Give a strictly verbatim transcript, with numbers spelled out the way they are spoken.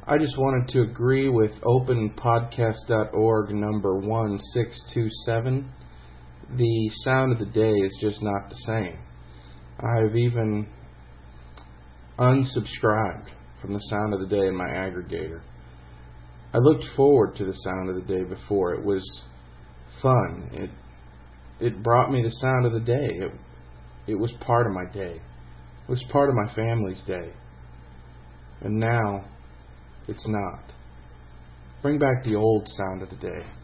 I just wanted to agree with open podcast dot org number one six two seven. The sound of the day is just not the same. I've even unsubscribed from the sound of the day in my aggregator. I looked forward to the sound of the day before. It was fun. It it brought me the sound of the day. It it was part of my day. It was part of my family's day. And now it's not. Bring back the old sound of the day.